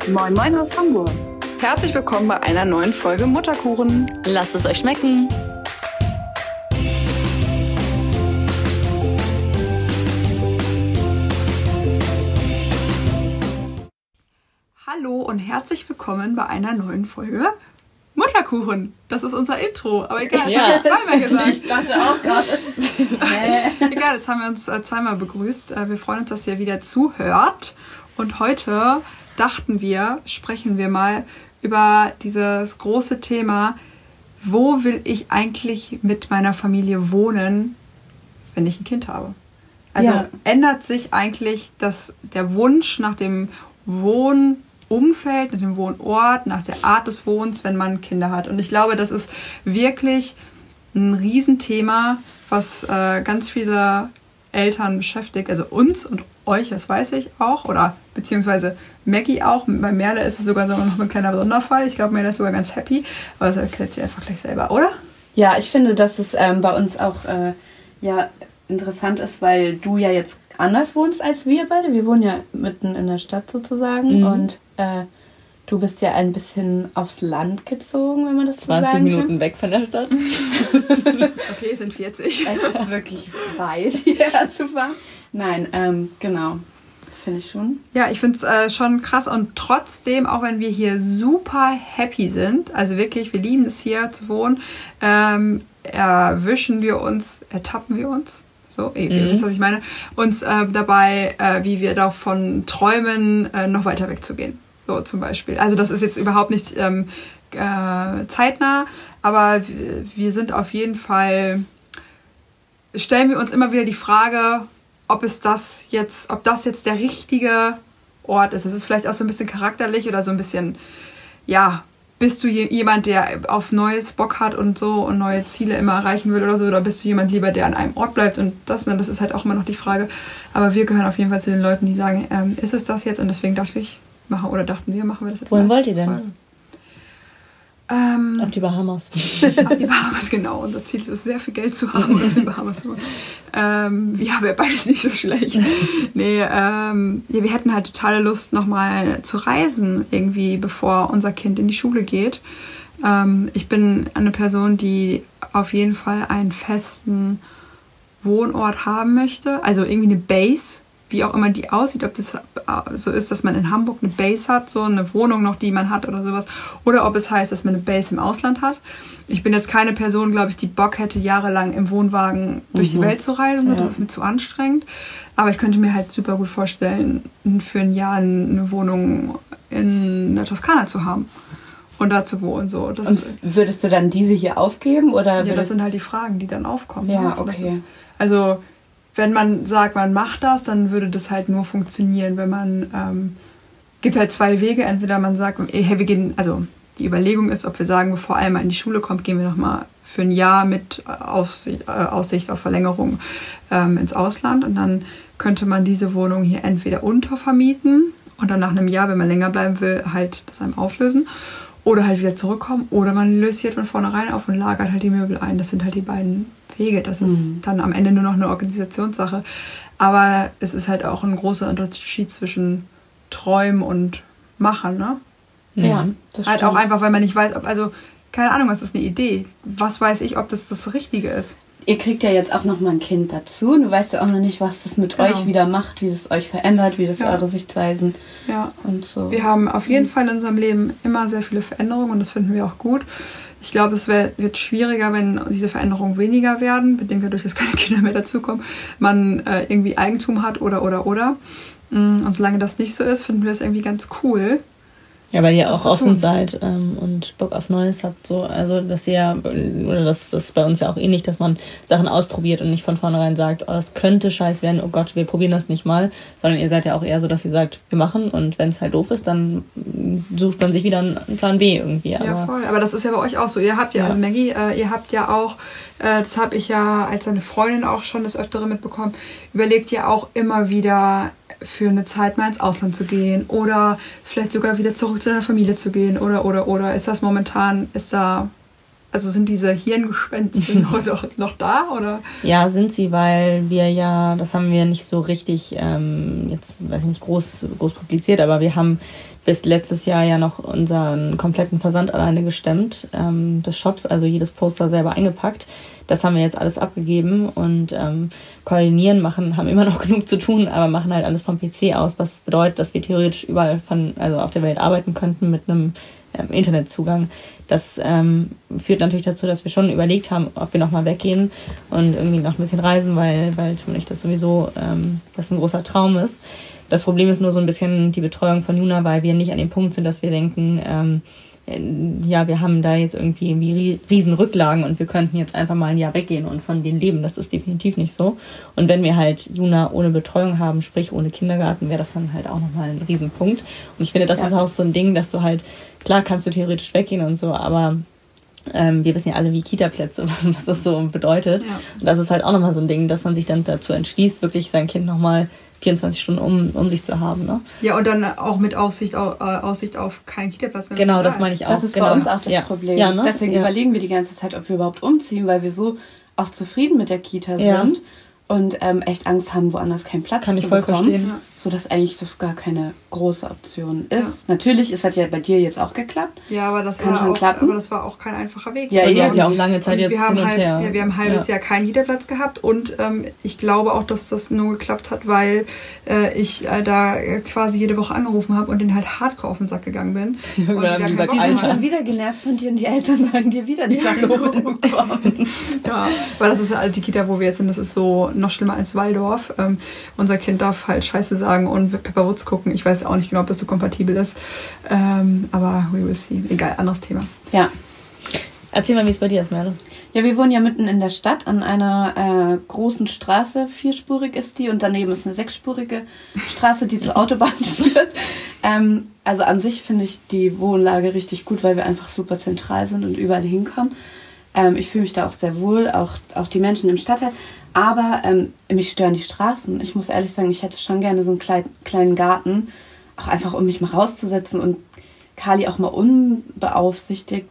Moin Moin aus Hamburg. Herzlich willkommen bei einer neuen Folge Mutterkuchen. Lasst es euch schmecken. Hallo und herzlich willkommen bei einer neuen Folge Mutterkuchen. Das ist unser Intro, aber egal, das haben wir zweimal gesagt. Ich dachte auch gerade. Egal, jetzt haben wir uns zweimal begrüßt. Wir freuen uns, dass ihr wieder zuhört. Und heute dachten wir, sprechen wir mal über dieses große Thema, wo will ich eigentlich mit meiner Familie wohnen, wenn ich ein Kind habe? Also ändert sich eigentlich der Wunsch nach dem Wohnumfeld, nach dem Wohnort, nach der Art des Wohnens, wenn man Kinder hat. Und ich glaube, das ist wirklich ein Riesenthema, was ganz viele Eltern beschäftigt, also uns und euch, das weiß ich auch, oder beziehungsweise Maggie auch. Bei Merle ist es sogar noch ein kleiner Sonderfall. Ich glaube, Merle ist sogar ganz happy, aber das erklärt sie einfach gleich selber, oder? Ja, ich finde, dass es bei uns auch interessant ist, weil du ja jetzt anders wohnst als wir beide. Wir wohnen ja mitten in der Stadt sozusagen und du bist ja ein bisschen aufs Land gezogen, wenn man das so sagen kann. 20 Minuten weg von der Stadt. Okay, es sind 40. Es ist wirklich weit, hierher zu fahren. Nein, genau. Das finde ich schon. Ja, ich finde es schon krass und trotzdem, auch wenn wir hier super happy sind, also wirklich, wir lieben es hier zu wohnen, ertappen wir uns, so, ihr wisst, was ich meine, uns dabei, wie wir davon träumen, noch weiter wegzugehen. So zum Beispiel. Also das ist jetzt überhaupt nicht zeitnah, aber wir sind auf jeden Fall, stellen wir uns immer wieder die Frage, ob das jetzt der richtige Ort ist. Das ist vielleicht auch so ein bisschen charakterlich oder so ein bisschen, ja, bist du jemand, der auf Neues Bock hat und so und neue Ziele immer erreichen will oder so, oder bist du jemand lieber, der an einem Ort bleibt und das ist halt auch immer noch die Frage. Aber wir gehören auf jeden Fall zu den Leuten, die sagen, ist es das jetzt? Und deswegen dachten wir das jetzt. Wohin wollt ihr denn? Auf die Bahamas. Auf die Bahamas, genau. Unser Ziel ist es, sehr viel Geld zu haben und auf die Bahamas zu wohnen. Ja, wäre beides nicht so schlecht. Nee, wir hätten halt totale Lust, nochmal zu reisen, irgendwie, bevor unser Kind in die Schule geht. Ich bin eine Person, die auf jeden Fall einen festen Wohnort haben möchte. Also irgendwie eine Base, wie auch immer die aussieht, ob das so ist, dass man in Hamburg eine Base hat, so eine Wohnung noch, die man hat oder sowas, oder ob es heißt, dass man eine Base im Ausland hat. Ich bin jetzt keine Person, glaube ich, die Bock hätte, jahrelang im Wohnwagen durch die Welt zu reisen, so, das ist mir zu anstrengend, aber ich könnte mir halt super gut vorstellen, für ein Jahr eine Wohnung in der Toskana zu haben und da zu wohnen. So. Und würdest du dann diese hier aufgeben? Oder ja, das sind halt die Fragen, die dann aufkommen. Ja, okay. Wenn man sagt, man macht das, dann würde das halt nur funktionieren, wenn man, gibt halt zwei Wege. Entweder man sagt, hey, wir gehen, also die Überlegung ist, ob wir sagen, bevor Alma in die Schule kommt, gehen wir nochmal für ein Jahr mit Aussicht auf Verlängerung ins Ausland. Und dann könnte man diese Wohnung hier entweder untervermieten und dann nach einem Jahr, wenn man länger bleiben will, halt das einem auflösen. Oder halt wieder zurückkommen. Oder man löst hier von vornherein auf und lagert halt die Möbel ein. Das sind halt die beiden Wege. Das ist dann am Ende nur noch eine Organisationssache. Aber es ist halt auch ein großer Unterschied zwischen Träumen und Machen, ne? Ja, das halt stimmt. Auch einfach, weil man nicht weiß, keine Ahnung, was ist eine Idee? Was weiß ich, ob das Richtige ist? Ihr kriegt ja jetzt auch noch mal ein Kind dazu. Du weißt ja auch noch nicht, was das mit euch wieder macht, wie das euch verändert, wie das eure Sichtweisen und so. Wir haben auf jeden Fall in unserem Leben immer sehr viele Veränderungen und das finden wir auch gut. Ich glaube, es wird schwieriger, wenn diese Veränderungen weniger werden, bedingt dadurch, dass keine Kinder mehr dazukommen, man irgendwie Eigentum hat oder. Und solange das nicht so ist, finden wir es irgendwie ganz cool. Ja, weil ihr auch offen seid und Bock auf Neues habt, so, also dass ihr, oder das ist bei uns ja auch ähnlich, dass man Sachen ausprobiert und nicht von vornherein sagt, oh, das könnte scheiß werden, oh Gott, wir probieren das nicht mal, sondern ihr seid ja auch eher so, dass ihr sagt, wir machen und wenn es halt doof ist, dann sucht man sich wieder einen Plan B irgendwie. Ja, voll, aber das ist ja bei euch auch so, ihr habt also Maggie, ihr habt ja auch, das habe ich ja als seine Freundin auch schon das Öftere mitbekommen, überlegt ja auch immer wieder für eine Zeit mal ins Ausland zu gehen oder vielleicht sogar wieder zurück zu deiner Familie zu gehen oder ist das momentan, ist da Also sind diese Hirngespinste noch da, oder? Ja, sind sie, weil wir ja, das haben wir nicht so richtig, jetzt weiß ich nicht, groß publiziert, aber wir haben bis letztes Jahr ja noch unseren kompletten Versand alleine gestemmt, des Shops, also jedes Poster selber eingepackt. Das haben wir jetzt alles abgegeben und koordinieren, haben immer noch genug zu tun, aber machen halt alles vom PC aus, was bedeutet, dass wir theoretisch überall also auf der Welt arbeiten könnten mit einem Internetzugang. Das führt natürlich dazu, dass wir schon überlegt haben, ob wir nochmal weggehen und irgendwie noch ein bisschen reisen, weil Tim und ich das sowieso, das ein großer Traum ist. Das Problem ist nur so ein bisschen die Betreuung von Juna, weil wir nicht an dem Punkt sind, dass wir denken, wir haben da jetzt irgendwie riesen Rücklagen und wir könnten jetzt einfach mal ein Jahr weggehen und von denen leben. Das ist definitiv nicht so. Und wenn wir halt Juna ohne Betreuung haben, sprich ohne Kindergarten, wäre das dann halt auch nochmal ein Riesenpunkt. Und ich finde, das ist auch so ein Ding, dass du halt, klar kannst du theoretisch weggehen und so, aber wir wissen ja alle, wie Kita-Plätze, was das so bedeutet. Ja. Und das ist halt auch nochmal so ein Ding, dass man sich dann dazu entschließt, wirklich sein Kind nochmal 24 Stunden um sich zu haben. Ne? Ja, und dann auch mit Aussicht auf keinen Kita-Platz mehr. Genau, das meine ich auch. Das ist bei uns auch das Problem. Ja, ne? Deswegen überlegen wir die ganze Zeit, ob wir überhaupt umziehen, weil wir so auch zufrieden mit der Kita sind und echt Angst haben, woanders keinen Platz zu bekommen. Kann ich voll verstehen. Sodass eigentlich das gar keine große Option ist. Ja. Natürlich, es hat ja bei dir jetzt auch geklappt. Ja, aber das war auch kein einfacher Weg. Ja, ihr habt ja auch lange Zeit jetzt hin und her. Ja, wir haben ein halbes Jahr keinen Kita-Platz gehabt und ich glaube auch, dass das nur geklappt hat, weil ich da quasi jede Woche angerufen habe und denen halt hardcore auf den Sack gegangen bin. Die sind schon wieder genervt von dir und die Eltern sagen dir wieder die Anrufe. Ja, weil das ist halt die Kita, wo wir jetzt sind, das ist so noch schlimmer als Waldorf. Unser Kind darf halt Scheiße sagen und Pepper Woods gucken. Ich weiß auch nicht genau, ob das so kompatibel ist. Aber we will see. Egal, anderes Thema. Ja. Erzähl mal, wie es bei dir ist, Merle. Ja, wir wohnen ja mitten in der Stadt an einer großen Straße. 4-spurig ist die und daneben ist eine 6-spurige Straße, die zur Autobahn führt. Also an sich finde ich die Wohnlage richtig gut, weil wir einfach super zentral sind und überall hinkommen. Ich fühle mich da auch sehr wohl, auch die Menschen im Stadtteil. Aber mich stören die Straßen. Ich muss ehrlich sagen, ich hätte schon gerne so einen kleinen Garten, auch einfach, um mich mal rauszusetzen und Kali auch mal unbeaufsichtigt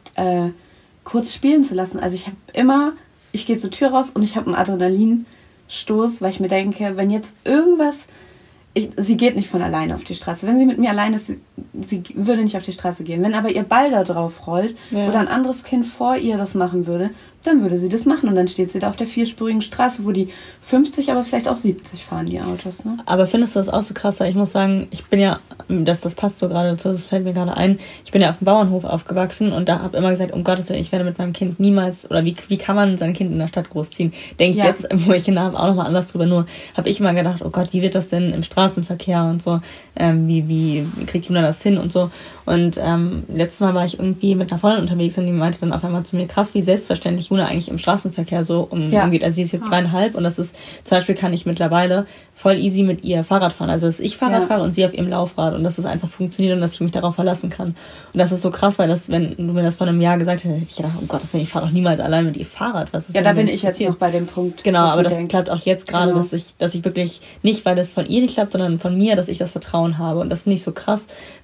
kurz spielen zu lassen. Also ich gehe zur Tür raus und ich habe einen Adrenalinstoß, weil ich mir denke, wenn jetzt irgendwas... Sie geht nicht von alleine auf die Straße. Wenn sie mit mir alleine ist, sie würde nicht auf die Straße gehen. Wenn aber ihr Ball da drauf rollt oder ein anderes Kind vor ihr das machen würde, dann würde sie das machen. Und dann steht sie da auf der 4-spurigen Straße, wo die 50, aber vielleicht auch 70 fahren, die Autos. Ne? Aber findest du das auch so krass? Ich muss sagen, ich bin ja, das passt so gerade dazu, das fällt mir gerade ein, ich bin ja auf dem Bauernhof aufgewachsen und da habe immer gesagt, um Gottes Willen, ich werde mit meinem Kind niemals, oder wie kann man sein Kind in der Stadt großziehen? Denke ich jetzt, wo ich Kinder habe, auch nochmal anders drüber. Nur habe ich immer gedacht, oh Gott, wie wird das denn im Straßenverkehr und so? Wie kriegt Juna das hin und so? Und letztes Mal war ich irgendwie mit einer Freundin unterwegs und die meinte dann auf einmal zu mir, krass, wie selbstverständlich Juna eigentlich im Straßenverkehr so umgeht. Also sie ist jetzt 2,5 und das ist, zum Beispiel kann ich mittlerweile voll easy mit ihr Fahrrad fahren. Also dass ich Fahrrad fahre und sie auf ihrem Laufrad und dass es einfach funktioniert und dass ich mich darauf verlassen kann. Und das ist so krass, weil wenn du mir das vor einem Jahr gesagt hättest, hätte ich gedacht, oh Gott, ich fahre doch niemals allein mit ihr Fahrrad. Was ist da bin ich jetzt noch bei dem Punkt. Genau, aber das klappt auch jetzt gerade, dass ich wirklich, nicht weil das von ihr nicht klappt, sondern von mir, dass ich das Vertrauen habe. Und das finde ich so krass,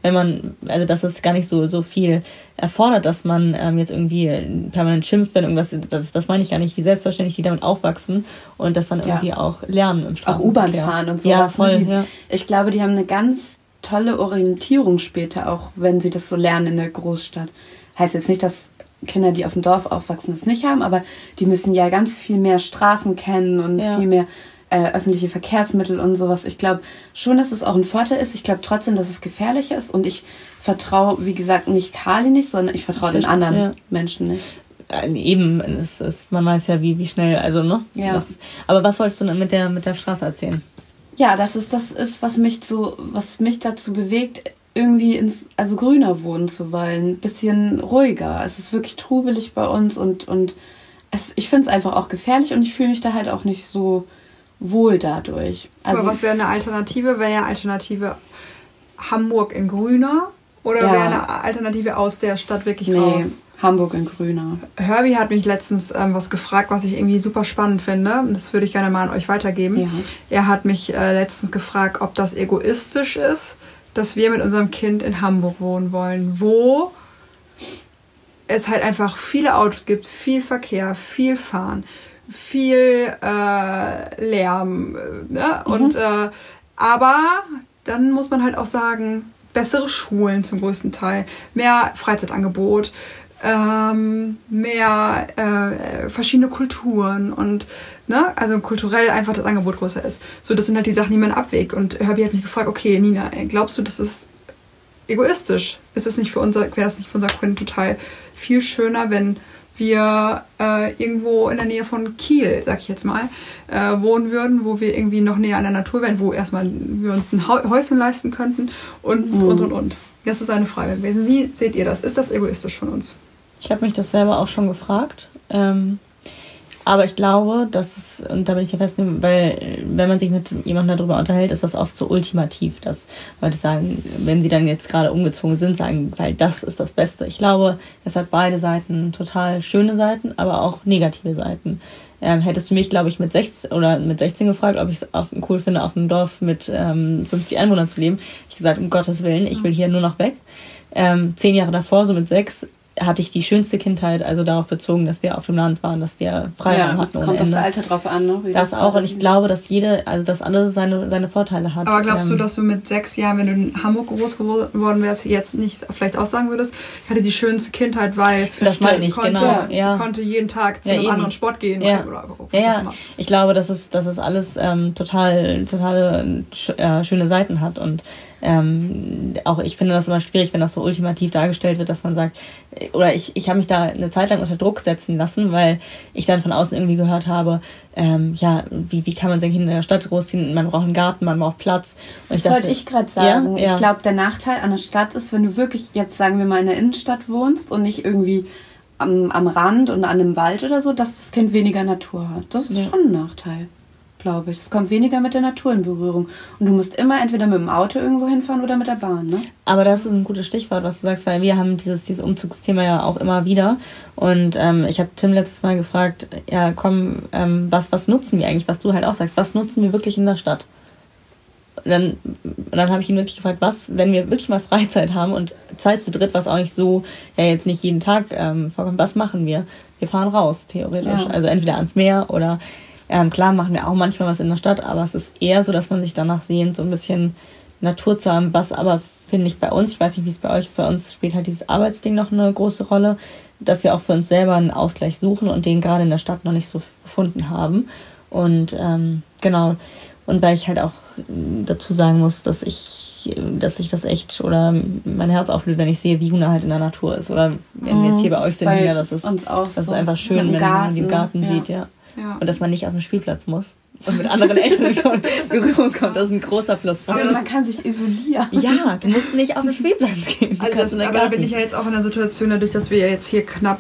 dass es gar nicht so viel erfordert, dass man jetzt irgendwie permanent schimpft, wenn irgendwas, das meine ich gar nicht, wie selbstverständlich die damit aufwachsen und das dann irgendwie auch lernen im Straßenverkehr. Auch U-Bahn fahren und sowas. Ja, voll, Ich glaube, die haben eine ganz tolle Orientierung später, auch wenn sie das so lernen in der Großstadt. Heißt jetzt nicht, dass Kinder, die auf dem Dorf aufwachsen, das nicht haben, aber die müssen ja ganz viel mehr Straßen kennen und viel mehr öffentliche Verkehrsmittel und sowas. Ich glaube schon, dass es auch ein Vorteil ist. Ich glaube trotzdem, dass es gefährlicher ist und ich vertraue, wie gesagt, nicht Kali nicht, sondern ich vertraue den anderen Menschen nicht. Eben, man weiß ja, wie schnell, also, ne? Ja. Aber was wolltest du denn mit der Straße erzählen? Ja, das ist, was mich dazu bewegt, irgendwie grüner wohnen zu wollen, ein bisschen ruhiger. Es ist wirklich trubelig bei uns und ich finde es einfach auch gefährlich und ich fühle mich da halt auch nicht so wohl dadurch. Also, aber was wäre eine Alternative? Wäre eine Alternative Hamburg in grüner oder wäre eine Alternative aus der Stadt wirklich raus? Hamburg in grüner. Herbie hat mich letztens was gefragt, was ich irgendwie super spannend finde. Das würde ich gerne mal an euch weitergeben. Ja. Er hat mich letztens gefragt, ob das egoistisch ist, dass wir mit unserem Kind in Hamburg wohnen wollen, wo es halt einfach viele Autos gibt, viel Verkehr, viel Fahren, viel Lärm. Ne? Und, aber dann muss man halt auch sagen, bessere Schulen zum größten Teil, mehr Freizeitangebot, mehr verschiedene Kulturen und also kulturell einfach das Angebot größer ist. So, das sind halt die Sachen, die man abwägt. Und Herbie hat mich gefragt, okay, Nina, glaubst du, das ist egoistisch? Wäre das nicht für unser Kind total viel schöner, wenn wir irgendwo in der Nähe von Kiel, sag ich jetzt mal, wohnen würden, wo wir irgendwie noch näher an der Natur wären, wo erstmal wir uns ein Häuschen leisten könnten und. Das ist eine Frage gewesen. Wie seht ihr das? Ist das egoistisch von uns? Ich habe mich das selber auch schon gefragt. Aber ich glaube, dass es, und da bin ich ja fest, weil wenn man sich mit jemandem darüber unterhält, ist das oft so ultimativ, dass Leute sagen, wenn sie dann jetzt gerade umgezogen sind, sagen, weil das ist das Beste. Ich glaube, es hat beide Seiten total schöne Seiten, aber auch negative Seiten. Hättest du mich, glaube ich, mit 16 gefragt, ob ich es cool finde, auf einem Dorf mit 50 Einwohnern zu leben, ich gesagt, um Gottes Willen, ich will hier nur noch weg. 10 Jahre davor, so mit 6, hatte ich die schönste Kindheit, also darauf bezogen, dass wir auf dem Land waren, dass wir Freiraum hatten ohne Ende. Kommt das Alter drauf an, ne? Das auch, und ich glaube, dass dass alles seine Vorteile hat. Aber glaubst du, dass du mit 6 Jahren, wenn du in Hamburg groß geworden wärst, jetzt nicht vielleicht auch sagen würdest, ich hatte die schönste Kindheit, weil ich konnte jeden Tag zu einem anderen Sport gehen? Oder ich glaube, dass es alles total schöne Seiten hat, und auch ich finde das immer schwierig, wenn das so ultimativ dargestellt wird, dass man sagt, oder ich habe mich da eine Zeit lang unter Druck setzen lassen, weil ich dann von außen irgendwie gehört habe, wie kann man sein Kind in der Stadt großziehen, man braucht einen Garten, man braucht Platz. Und das wollte ich gerade sagen. Ich glaube, der Nachteil an der Stadt ist, wenn du wirklich jetzt, sagen wir mal, in der Innenstadt wohnst und nicht irgendwie am Rand und an einem Wald oder so, dass das Kind weniger Natur hat. Das ist schon ein Nachteil, glaube ich. Es kommt weniger mit der Natur in Berührung. Und du musst immer entweder mit dem Auto irgendwo hinfahren oder mit der Bahn, ne? Aber das ist ein gutes Stichwort, was du sagst, weil wir haben dieses Umzugsthema ja auch immer wieder. Und ich habe Tim letztes Mal gefragt, ja komm, was nutzen wir eigentlich, was du halt auch sagst, was nutzen wir wirklich in der Stadt? Und dann habe ich ihn wirklich gefragt, wenn wir wirklich mal Freizeit haben und Zeit zu dritt, was auch nicht so, jetzt nicht jeden Tag vorkommt, was machen wir? Wir fahren raus, theoretisch. Ja. Also entweder ans Meer oder klar machen wir auch manchmal was in der Stadt, aber es ist eher so, dass man sich danach sehnt, so ein bisschen Natur zu haben, was aber, finde ich, bei uns, ich weiß nicht, wie es bei euch ist, bei uns spielt halt dieses Arbeitsding noch eine große Rolle, dass wir auch für uns selber einen Ausgleich suchen und den gerade in der Stadt noch nicht so gefunden haben. Und genau, und weil ich halt auch dazu sagen muss, dass ich das echt, oder mein Herz aufblüht, wenn ich sehe, wie Juna halt in der Natur ist. Oder wenn wir jetzt hier bei euch sind, Nina, das ist einfach schön, wenn man die im Garten sieht, ja. Und dass man nicht auf den Spielplatz muss und mit anderen Eltern in Berührung kommt, das ist ein großer Plus. Aber man kann sich isolieren. Ja, du musst nicht auf den Spielplatz gehen. Also aber da bin ich ja jetzt auch in der Situation, dadurch, dass wir jetzt hier knapp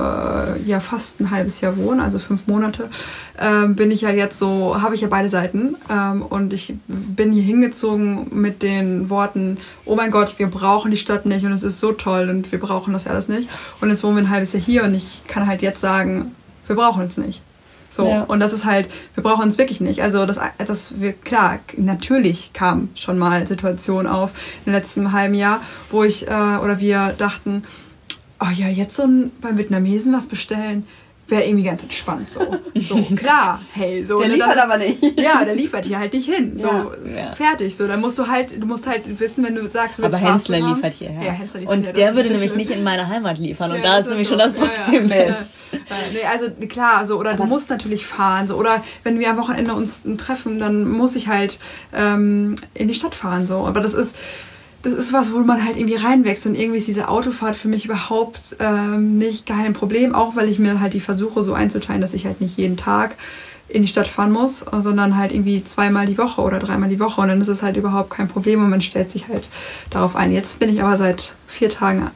fast ein halbes Jahr wohnen, also 5 Monate, bin ich ja jetzt so, habe ich ja beide Seiten, und ich bin hier hingezogen mit den Worten, oh mein Gott, wir brauchen die Stadt nicht und es ist so toll und wir brauchen das alles nicht. Und jetzt wohnen wir ein halbes Jahr hier und ich kann halt jetzt sagen, wir brauchen es nicht. So, und das ist halt, wir brauchen es wirklich nicht. Also klar, natürlich kamen schon mal Situationen auf im letzten halben Jahr, wo wir dachten, oh ja, jetzt so beim Vietnamesen was bestellen, wäre irgendwie ganz entspannt so. So, klar, hey, so. Der liefert aber nicht. Ja, der liefert hier halt nicht hin. So, fertig. So, dann musst du halt wissen, wenn du sagst, du willst aber Hensler liefert hierher. Ja, Hensler liefert hierher. Und der würde nämlich nicht in meine Heimat liefern. Und da ist nämlich schon das Problem. Nee, also klar, so, oder aber du musst natürlich fahren. So, oder wenn wir am Wochenende uns treffen, dann muss ich halt in die Stadt fahren. So. Aber das ist was, wo man halt irgendwie reinwächst, und irgendwie ist diese Autofahrt für mich überhaupt nicht kein Problem, auch weil ich mir halt die versuche so einzuteilen, dass ich halt nicht jeden Tag in die Stadt fahren muss, sondern halt irgendwie 2-mal die Woche oder 3-mal die Woche, und dann ist es halt überhaupt kein Problem und man stellt sich halt darauf ein. Jetzt bin ich aber seit 3 Tagen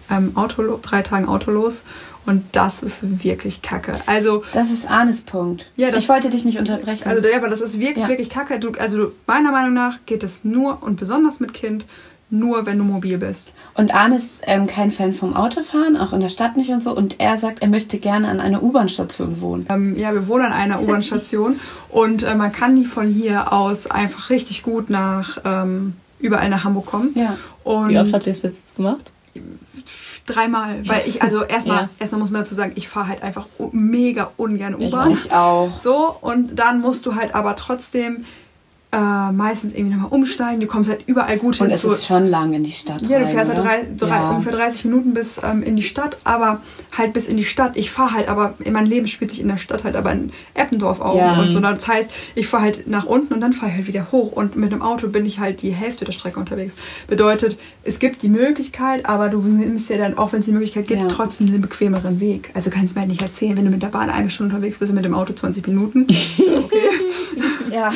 autolos, und das ist wirklich kacke. Also das ist Arnes Punkt. Ja, ich wollte dich nicht unterbrechen. Also aber das ist wirklich kacke. Meiner Meinung nach geht es nur, und besonders mit Kind, nur wenn du mobil bist. Und Arne ist kein Fan vom Autofahren, auch in der Stadt nicht und so. Und er sagt, er möchte gerne an einer U-Bahn-Station wohnen. Wir wohnen an einer U-Bahn-Station und man kann von hier aus einfach richtig gut überall nach Hamburg kommen. Ja. Und wie oft habt ihr das bis jetzt gemacht? 3-mal, weil ich, also erstmal muss man dazu sagen, ich fahre halt einfach mega ungern U-Bahn. Ich auch. So, und dann musst du halt aber trotzdem meistens irgendwie nochmal umsteigen. Du kommst halt überall gut hin. Und es ist schon lang in die Stadt. Ja, du fährst rein, halt ungefähr 30 Minuten bis in die Stadt, aber halt bis in die Stadt. Ich fahre halt aber, mein Leben spielt sich in der Stadt halt aber in Eppendorf auf. Ja. Und so, das heißt, ich fahre halt nach unten und dann fahre ich halt wieder hoch. Und mit einem Auto bin ich halt die Hälfte der Strecke unterwegs. Bedeutet, es gibt die Möglichkeit, aber du nimmst ja dann, auch wenn es die Möglichkeit gibt, trotzdem einen bequemeren Weg. Also kannst du mir halt nicht erzählen, wenn du mit der Bahn 1 Stunde unterwegs bist und mit dem Auto 20 Minuten. Okay. Ja.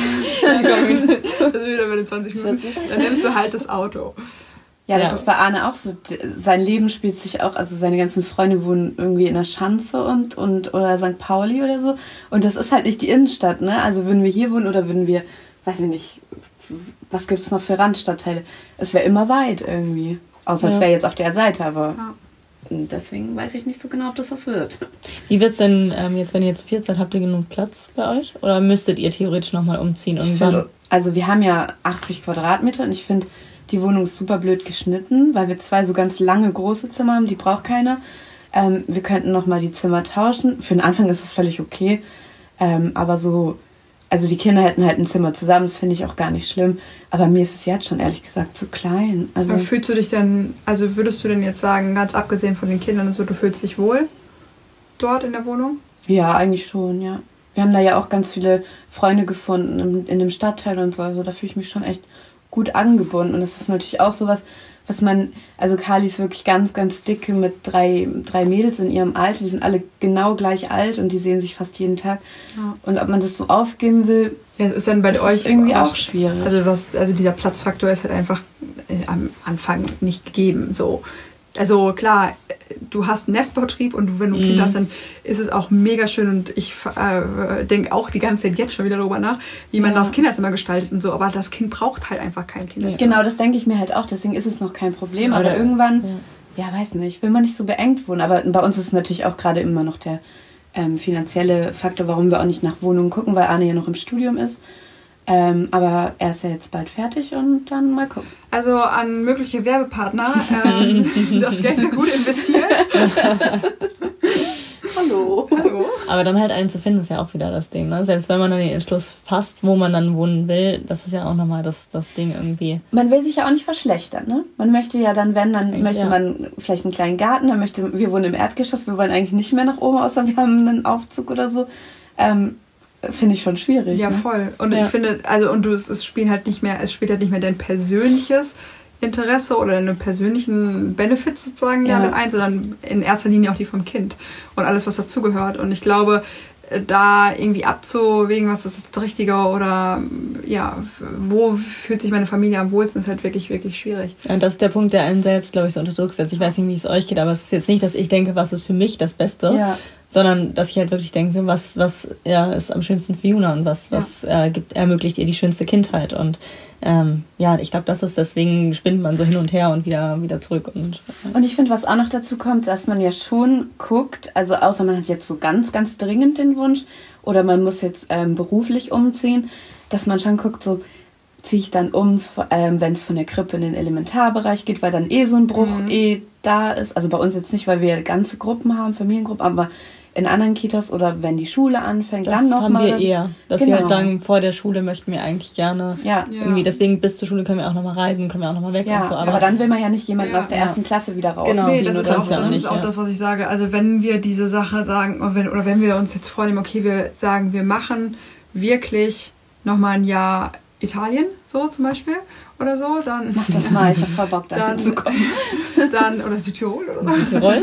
Das ist wieder bei den 20 Minuten. Dann nimmst du halt das Auto. Ja, das ist bei Arne auch so. Sein Leben spielt sich auch, also seine ganzen Freunde wohnen irgendwie in der Schanze und oder St. Pauli oder so. Und das ist halt nicht die Innenstadt, ne? Also würden wir hier wohnen oder würden wir, weiß ich nicht, was gibt es noch für Randstadtteile? Es wäre immer weit irgendwie. Außer es wäre jetzt auf der Seite, aber deswegen weiß ich nicht so genau, ob das was wird. Wie wird es denn jetzt, wenn ihr zu viert seid, habt ihr genug Platz bei euch? Oder müsstet ihr theoretisch nochmal umziehen? Also wir haben ja 80 Quadratmeter und ich finde, die Wohnung ist super blöd geschnitten, weil wir 2 so ganz lange große Zimmer haben, die braucht keiner. Wir könnten nochmal die Zimmer tauschen. Für den Anfang ist es völlig okay. Aber so, also die Kinder hätten halt ein Zimmer zusammen, das finde ich auch gar nicht schlimm. Aber mir ist es jetzt schon ehrlich gesagt zu klein. Also aber fühlst du dich denn, also würdest du denn jetzt sagen, ganz abgesehen von den Kindern, also du fühlst dich wohl dort in der Wohnung? Ja, eigentlich schon, ja. Wir haben da ja auch ganz viele Freunde gefunden in dem Stadtteil und so. Also da fühle ich mich schon echt gut angebunden. Und das ist natürlich auch sowas, was man, also Kali ist wirklich ganz, ganz dicke mit 3 Mädels in ihrem Alter. Die sind alle genau gleich alt und die sehen sich fast jeden Tag. Ja. Und ob man das so aufgeben will, ja, ist dann bei euch irgendwie auch schwierig. Also dieser Platzfaktor ist halt einfach am Anfang nicht gegeben. So. Also klar, du hast einen Nestbautrieb und wenn du Kinder hast, dann ist es auch mega schön und ich denke auch die ganze Zeit jetzt schon wieder darüber nach, wie man das Kinderzimmer gestaltet und so, aber das Kind braucht halt einfach kein Kinderzimmer. Genau, das denke ich mir halt auch, deswegen ist es noch kein Problem, aber irgendwann, weiß nicht, will man nicht so beengt wohnen, aber bei uns ist natürlich auch gerade immer noch der finanzielle Faktor, warum wir auch nicht nach Wohnungen gucken, weil Arne ja noch im Studium ist. Aber er ist ja jetzt bald fertig und dann mal gucken. Also an mögliche Werbepartner, das Geld wird gut investiert. Hallo. Aber dann halt einen zu finden, ist ja auch wieder das Ding. Ne? Selbst wenn man dann den Entschluss fasst, wo man dann wohnen will, das ist ja auch nochmal das Ding irgendwie. Man will sich ja auch nicht verschlechtern, ne? Man möchte ja dann, möchte man vielleicht einen kleinen Garten, wir wohnen im Erdgeschoss, wir wollen eigentlich nicht mehr nach oben, außer wir haben einen Aufzug oder so. Finde ich schon schwierig. Ja, ne? voll. Und ich finde, also es spielt halt nicht mehr dein persönliches Interesse oder deine persönlichen Benefits sozusagen damit ein, sondern in erster Linie auch die vom Kind und alles, was dazugehört. Und ich glaube, da irgendwie abzuwägen, was ist das Richtige oder wo fühlt sich meine Familie am wohlsten, ist halt wirklich, wirklich schwierig. Ja, und das ist der Punkt, der einen selbst, glaube ich, so unter Druck setzt. Ich weiß nicht, wie es euch geht, aber es ist jetzt nicht, dass ich denke, was ist für mich das Beste, sondern dass ich halt wirklich denke, was ist am schönsten für Juna und was ermöglicht ihr die schönste Kindheit. Und ich glaube, das ist, deswegen spinnt man so hin und her und wieder zurück. Und ich finde, was auch noch dazu kommt, dass man ja schon guckt, also außer man hat jetzt so ganz, ganz dringend den Wunsch oder man muss jetzt beruflich umziehen, dass man schon guckt, so ziehe ich dann um, wenn es von der Krippe in den Elementarbereich geht, weil dann so ein Bruch da ist. Also bei uns jetzt nicht, weil wir ganze Gruppen haben, Familiengruppen, aber in anderen Kitas oder wenn die Schule anfängt, dann nochmal. Das haben wir eher. Dass wir halt sagen, vor der Schule möchten wir eigentlich gerne irgendwie, deswegen bis zur Schule können wir auch nochmal reisen, können wir auch nochmal weg und so. Aber dann will man ja nicht jemanden aus der ersten Klasse wieder rausziehen. Genau. Nee, das ist auch das, was ich sage. Also wenn wir diese Sache sagen, oder wenn wir uns jetzt vornehmen, okay, wir sagen, wir machen wirklich nochmal ein Jahr Italien, so zum Beispiel, oder so, dann... Mach das mal, ich hab voll Bock, da hinzukommen. Oder Südtirol oder so. Südtirol.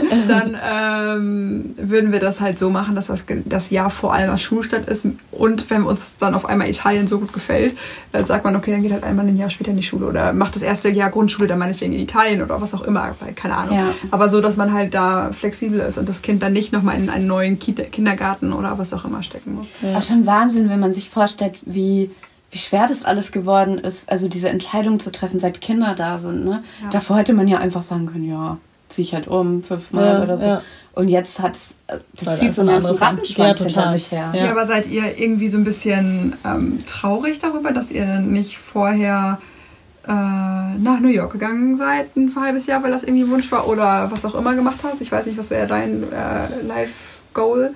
Dann würden wir das halt so machen, dass das Jahr vor allem als Schulstadt ist und wenn uns dann auf einmal Italien so gut gefällt, sagt man, okay, dann geht halt einmal ein Jahr später in die Schule oder macht das erste Jahr Grundschule dann meinetwegen in Italien oder was auch immer, keine Ahnung. Ja. Aber so, dass man halt da flexibel ist und das Kind dann nicht nochmal in einen neuen Kindergarten oder was auch immer stecken muss. Ja. Das ist schon Wahnsinn, wenn man sich vorstellt, wie schwer das alles geworden ist, also diese Entscheidung zu treffen, seit Kinder da sind. Ne? Ja. Davor hätte man ja einfach sagen können, ja, ziehe ich halt um, 5-mal oder so. Ja. Und jetzt hat das zieht so einen ganzen Rattenschwanz hinter sich her. Ja, aber seid ihr irgendwie so ein bisschen traurig darüber, dass ihr dann nicht vorher nach New York gegangen seid, ein halbes Jahr, weil das irgendwie Wunsch war oder was auch immer gemacht hast. Ich weiß nicht, was wäre dein Life-Goal?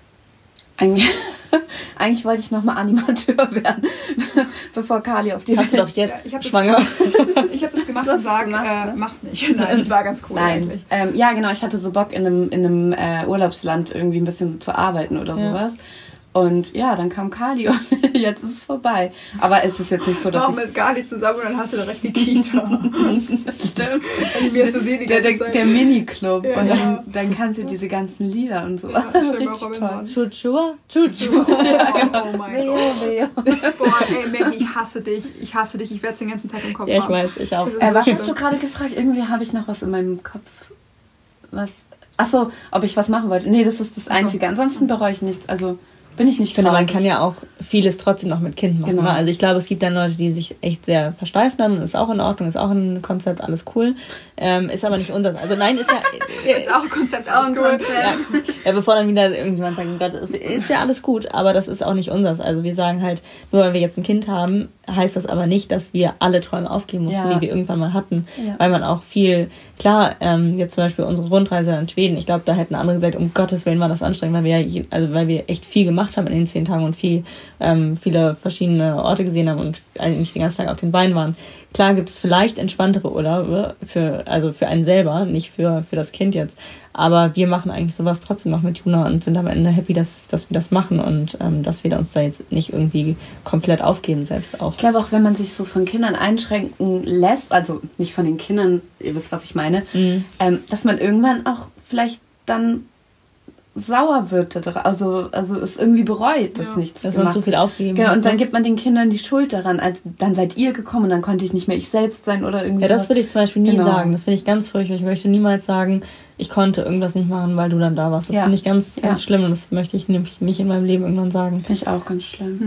Eigentlich wollte ich nochmal Animateur werden, bevor Kali auf die Kannst du doch jetzt schwanger. Ich habe das gemacht und sage, ne? Mach's nicht. Nein, das war ganz cool eigentlich. Ja, genau, ich hatte so Bock, in einem Urlaubsland irgendwie ein bisschen zu arbeiten oder sowas. Und ja, dann kam Kali und jetzt ist es vorbei. Aber es ist jetzt nicht so, dass Machen wir jetzt Kali zusammen und dann hast du direkt die Kita. Stimmt. Der Mini-Club. Ja, und dann kannst du diese ganzen Lieder und so. Ja, richtig toll. Chutschua? Ja, genau. Oh mein Gott. Boah, ey, Maggie, ich hasse dich. Ich werde es den ganzen Tag im Kopf haben. Ja, ich weiß, ich auch. Was hast du gerade gefragt? Irgendwie habe ich noch was in meinem Kopf. Was? Achso, ob ich was machen wollte. Nee, das ist das Einzige. Ansonsten bereue ich nichts. Also bin ich nicht traurig. Man kann ja auch vieles trotzdem noch mit Kind machen. Genau. Also ich glaube, es gibt dann Leute, die sich echt sehr versteifen dann. Ist auch in Ordnung, ist auch ein Konzept, alles cool. Ist aber nicht unseres. Also nein, ist ja... ist auch ein Konzept, alles cool. Ja, bevor dann wieder irgendjemand sagt, Gott, ist ja alles gut, aber das ist auch nicht unseres. Also wir sagen halt, nur weil wir jetzt ein Kind haben, heißt das aber nicht, dass wir alle Träume aufgeben mussten, die wir irgendwann mal hatten. Ja. Weil man auch viel... Klar, jetzt zum Beispiel unsere Rundreise in Schweden, ich glaube, da hätten andere gesagt, um Gottes Willen war das anstrengend, weil wir echt viel gemacht haben in den 10 Tagen und viele verschiedene Orte gesehen haben und eigentlich den ganzen Tag auf den Beinen waren. Klar gibt es vielleicht entspanntere Urlaube für einen selber, nicht für das Kind jetzt. Aber wir machen eigentlich sowas trotzdem noch mit Juna und sind am Ende happy, dass wir das machen und dass wir uns da jetzt nicht irgendwie komplett aufgeben selbst auch. Ich glaube auch, wenn man sich so von Kindern einschränken lässt, also nicht von den Kindern, ihr wisst, was ich meine, dass man irgendwann auch vielleicht dann sauer wird, also es irgendwie bereut, das nichts dass man zu viel aufgeben genau, und dann gibt man den Kindern die Schuld daran, als dann seid ihr gekommen und dann konnte ich nicht mehr ich selbst sein oder irgendwie ja, das würde ich zum Beispiel nie sagen, das finde ich ganz furchtbar, ich möchte niemals sagen, ich konnte irgendwas nicht machen, weil du dann da warst, das finde ich ganz, ganz schlimm und das möchte ich nämlich nicht in meinem Leben irgendwann sagen. Finde ich auch ganz schlimm.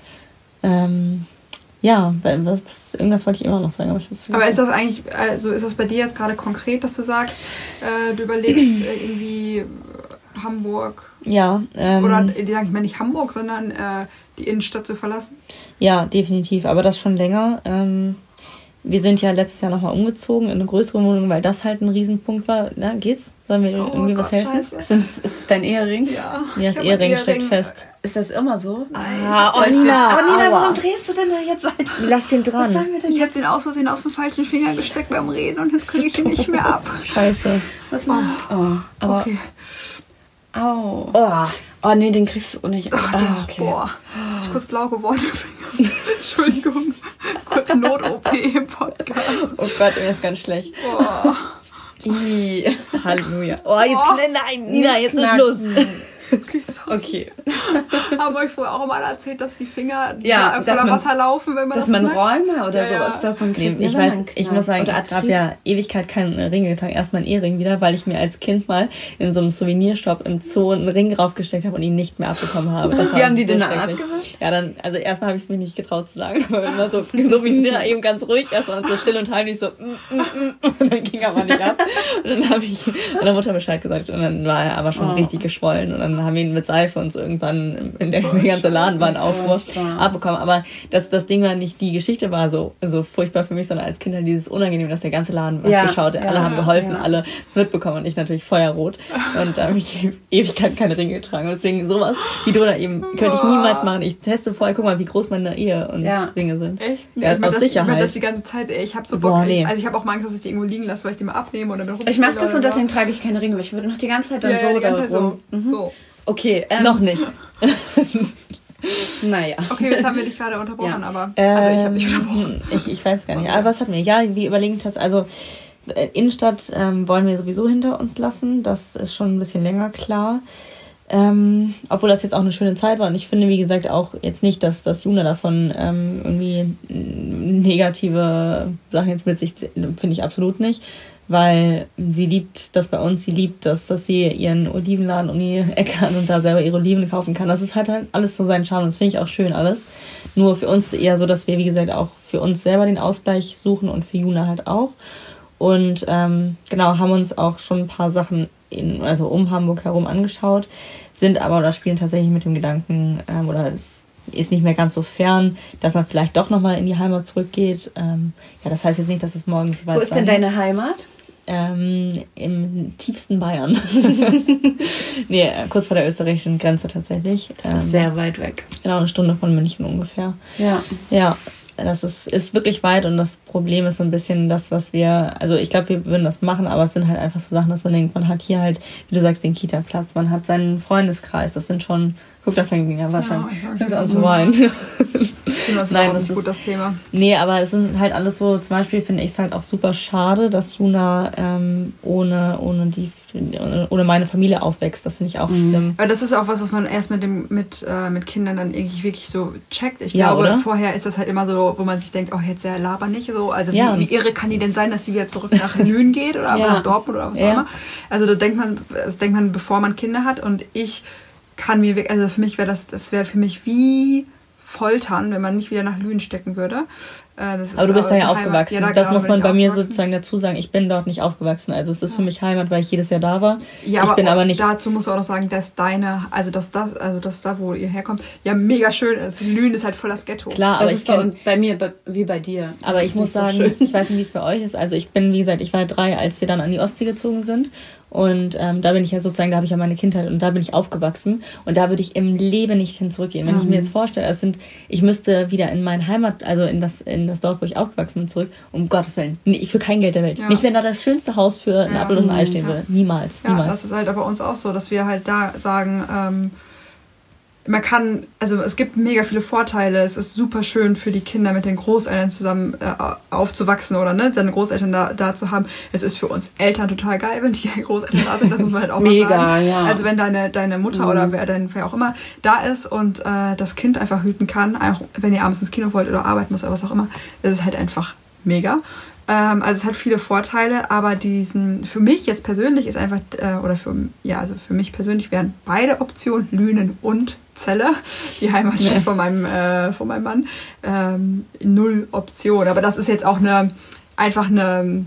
Ja, irgendwas wollte ich immer noch sagen. Aber ist das eigentlich, also ist das bei dir jetzt gerade konkret, dass du sagst, du überlegst irgendwie Hamburg? Ja. Oder die sagen, ich meine nicht Hamburg, sondern die Innenstadt zu verlassen? Ja, definitiv, aber das schon länger. Wir sind ja letztes Jahr nochmal umgezogen in eine größere Wohnung, weil das halt ein Riesenpunkt war. Na, geht's? Sollen wir irgendwie was helfen? Ist es dein Ehering? Ja. Ja, das Ehering steckt fest. Ist das immer so? Nein. Nina, warum drehst du denn da jetzt weiter? Lass den dran. Was sagen wir denn ich habe den aus Versehen auf den falschen Finger gesteckt beim Reden und jetzt kriege ich ihn nicht mehr ab. Scheiße. Was machst du? Aber okay. Au. Oh nee, den kriegst du nicht. Okay. Boah, ist kurz blau geworden. Entschuldigung. Kurz Not-OP im Podcast. Oh Gott, mir ist ganz schlecht. Boah. Halleluja. Oh, jetzt, nein, Nina, jetzt ist Schluss. Okay, sorry. Okay. Haben euch vorher auch mal erzählt, dass die Finger voller Wasser laufen, wenn man dass man Räume oder sowas davon kriegt. Ich muss sagen, ich habe ja Ewigkeit keinen Ring getragen. Erstmal einen Ehering wieder, weil ich mir als Kind mal in so einem Souvenirshop im Zoo einen Ring draufgesteckt habe und ihn nicht mehr abbekommen habe. Wie haben die den abgemacht? Ja, dann, also erstmal habe ich es mir nicht getraut zu sagen, aber immer so wie Nina eben ganz ruhig, erstmal so still und heimlich so und dann ging aber nicht ab. Und dann habe ich meiner Mutter Bescheid gesagt und dann war er aber schon richtig geschwollen und dann haben wir ihn mit Seife und so irgendwann der ganze Laden war in Aufruhr abbekommen. Aber das Ding war nicht, die Geschichte war so furchtbar für mich, sondern als Kind halt dieses Unangenehm, dass der ganze Laden geschaut hat. Alle haben geholfen, alle es mitbekommen und ich natürlich feuerrot. Und da habe ich Ewigkeit keine Ringe getragen. Und deswegen sowas wie du da eben könnte ich niemals machen. Ich teste vorher, guck mal, wie groß meine Ehe und Ringe sind. Echt? Ja, aus Sicherheit. Ich meine das die ganze Zeit, ich habe so Bock. Also ich habe auch mal Angst, dass ich die irgendwo liegen lasse, weil ich die mal abnehme oder dann ich mache das und deswegen trage ich keine Ringe, weil ich würde noch die ganze Zeit dann so. Okay. Noch nicht. Naja. Okay, jetzt haben wir dich gerade unterbrochen, aber also ich habe dich unterbrochen. Ich weiß gar nicht. Aber was hatten wir? Ja, wir überlegen tatsächlich, also Innenstadt wollen wir sowieso hinter uns lassen. Das ist schon ein bisschen länger klar. Obwohl das jetzt auch eine schöne Zeit war. Und ich finde, wie gesagt, auch jetzt nicht, dass Juna davon irgendwie negative Sachen jetzt mit sich zieht. Finde ich absolut nicht. Weil sie liebt das bei uns, sie liebt das, dass sie ihren Olivenladen um die Ecke hat und da selber ihre Oliven kaufen kann. Das ist halt alles so seinen Charme und das finde ich auch schön alles. Nur für uns eher so, dass wir, wie gesagt, auch für uns selber den Ausgleich suchen und für Juna halt auch. Und genau, haben uns auch schon ein paar Sachen um Hamburg herum angeschaut, sind aber oder spielen tatsächlich mit dem Gedanken, oder es ist nicht mehr ganz so fern, dass man vielleicht doch nochmal in die Heimat zurückgeht. Ja, das heißt jetzt nicht, dass es morgen so weit Wo ist denn deine Heimat? Im tiefsten Bayern. Nee, kurz vor der österreichischen Grenze tatsächlich. Das ist sehr weit weg. Genau, 1 Stunde von München ungefähr. Ja. Ja, das ist wirklich weit und das Problem ist so ein bisschen das, was wir, also ich glaube, wir würden das machen, aber es sind halt einfach so Sachen, dass man denkt, man hat hier halt, wie du sagst, den Kita-Platz, man hat seinen Freundeskreis, das sind schon, guck, da fängt ja wahrscheinlich an zu weinen. Nein, das ist gut das Thema. Nee, aber es sind halt alles so, zum Beispiel finde ich es halt auch super schade, dass Juna ohne meine Familie aufwächst. Das finde ich auch schlimm. Aber das ist auch was man erst mit Kindern dann irgendwie wirklich so checkt. Ich Ja, glaube, oder? vorher ist das halt immer so, wo man sich denkt, oh, jetzt laber nicht so. Also Ja. wie irre kann die denn sein, dass sie wieder zurück nach Lünen geht oder nach Dortmund oder was auch immer. Also das denkt man, bevor man Kinder hat. Und ich kann mir, also für mich wäre das wäre für mich wie Foltern, wenn man mich wieder nach Lünen stecken würde. Das ist Aber du bist da ja die aufgewachsen. Heimat. Ja, das genau, muss bin man ich bei mir aufgewachsen. sozusagen dazu sagen. Ich bin dort nicht aufgewachsen. Also es ist für mich Heimat, weil ich jedes Jahr da war. Ja, ich bin aber nicht. Dazu musst du auch noch sagen, dass dass da, wo ihr herkommt, ja mega schön ist. Lünen ist halt voll das Ghetto. Klar, Das aber ist bei mir wie bei dir. Das aber ist ich muss nicht so sagen, schön. ich weiß nicht, wie es bei euch ist. Also ich bin, wie gesagt, ich war 3, als wir dann an die Ostsee gezogen sind. Und da bin ich ja sozusagen, da habe ich ja meine Kindheit und da bin ich aufgewachsen. Und da würde ich im Leben nicht hin zurückgehen. Wenn ich mir jetzt vorstelle, ich müsste wieder in meine Heimat, also in das Dorf, wo ich aufgewachsen bin, zurück. Um Gottes Willen. Für kein Geld der Welt. Ja. Nicht, wenn da das schönste Haus für ein Apfel und ein Ei stehen würde. Niemals. Ja, Niemals. das ist halt bei uns auch so, dass wir halt da sagen, es gibt mega viele Vorteile. Es ist super schön für die Kinder, mit den Großeltern zusammen aufzuwachsen oder seine Großeltern da zu haben. Es ist für uns Eltern total geil, wenn die Großeltern da sind. Das muss man halt auch Mega, mal sagen. ja. Also wenn deine Mutter oder wer auch immer da ist und das Kind einfach hüten kann, auch wenn ihr abends ins Kino wollt oder arbeiten muss oder was auch immer, ist es halt einfach mega. Also es hat viele Vorteile, aber für mich jetzt persönlich ist einfach, für mich persönlich wären beide Optionen, Lünen und Celle, die Heimatstadt von meinem Mann, 0 Option. Aber das ist jetzt auch einfach weil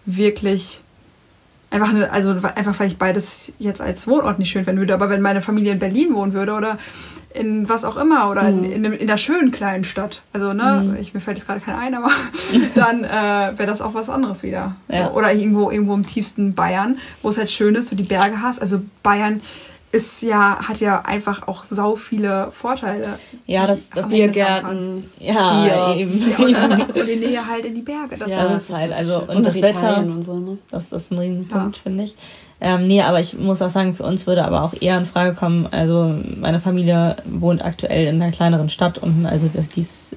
ich beides jetzt als Wohnort nicht schön finden würde. Aber wenn meine Familie in Berlin wohnen würde oder in was auch immer oder in der schönen kleinen Stadt, also mir fällt jetzt gerade keiner ein, aber dann wäre das auch was anderes wieder. Ja. So. Oder irgendwo im tiefsten Bayern, wo es halt schön ist, du die Berge hast. Also Bayern hat ja einfach auch sau viele Vorteile. Ja, das Biergärten. Ja, eben. Ja, und die Nähe halt in die Berge. Das ist halt, also, schön. und das Wetter, Italien und so, ne? das ist ein Riesenpunkt, finde ich. Nee, aber ich muss auch sagen, für uns würde aber auch eher in Frage kommen, also meine Familie wohnt aktuell in einer kleineren Stadt und also das ist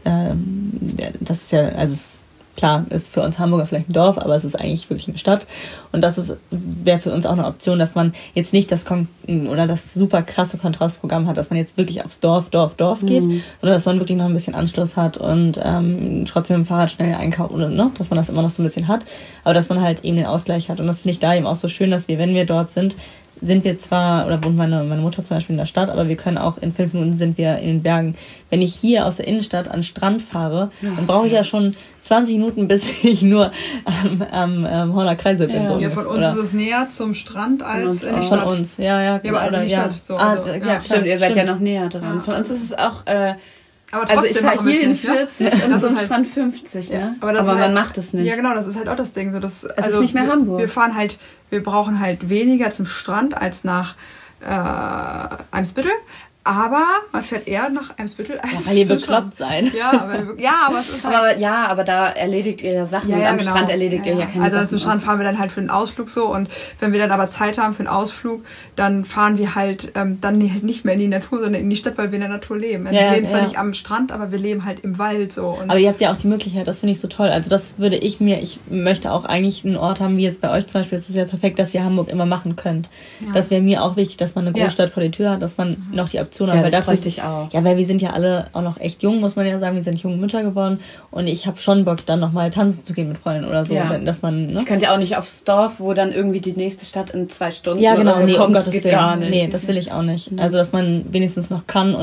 ja, also klar, ist für uns Hamburger vielleicht ein Dorf, aber es ist eigentlich wirklich eine Stadt. Und das wäre für uns auch eine Option, dass man jetzt nicht das super krasse Kontrastprogramm hat, dass man jetzt wirklich aufs Dorf geht, sondern dass man wirklich noch ein bisschen Anschluss hat und trotzdem mit dem Fahrrad schnell einkaufen, oder, ne? Dass man das immer noch so ein bisschen hat, aber dass man halt eben den Ausgleich hat. Und das finde ich da eben auch so schön, dass wenn wir dort sind wir zwar, oder wohnt meine Mutter zum Beispiel in der Stadt, aber wir können auch in 5 Minuten sind wir in den Bergen. Wenn ich hier aus der Innenstadt an den Strand fahre, dann brauche ich ja schon 20 Minuten, bis ich nur am Horner Kreisel bin. So von uns ist es näher zum Strand als in die von Stadt. uns, ja. Ja, aber als in die Stadt. So, Stimmt, ihr seid ja noch näher dran. Ja. Von uns ist es auch... Aber also ich fahre hier in nicht, 40 ja? und Das so am ist halt- Strand 50, ne? Aber Aber man man macht es nicht. Ja, genau, das ist halt auch das Ding. So, Es ist nicht mehr Hamburg. Wir brauchen halt weniger zum Strand als nach Eimsbüttel. Aber man fährt eher nach Eimsbüttel als weil ihr zum bekloppt Strand. sein. Aber es ist halt... Aber da erledigt ihr ja Sachen und am genau. Strand erledigt ihr ja keine Also Sachen. zum Strand fahren wir dann halt für einen Ausflug so und wenn wir dann aber Zeit haben für einen Ausflug, dann fahren wir halt dann nicht mehr in die Natur, sondern in die Stadt, weil wir in der Natur leben. Wir leben zwar nicht am Strand, aber wir leben halt im Wald so. Und aber ihr habt ja auch die Möglichkeit, das finde ich so toll. Also das würde ich möchte auch eigentlich einen Ort haben, wie jetzt bei euch zum Beispiel. Es ist ja perfekt, dass ihr Hamburg immer machen könnt. Ja. Das wäre mir auch wichtig, dass man eine Großstadt vor der Tür hat, dass man noch die Option hat. Ja, das bräuchte ich auch. Ja, weil wir sind ja alle auch noch echt jung, muss man ja sagen. Wir sind junge Mütter geworden und ich habe schon Bock, dann nochmal tanzen zu gehen mit Freunden oder so. Ja. Dass man, ne? Ich könnte ja auch nicht aufs Dorf, wo dann irgendwie die nächste Stadt in 2 Stunden ja, genau, oder so kommt. um Das Gottes geht Willen. gar nicht. Nee, das will ich auch nicht. Also, dass man wenigstens noch kann und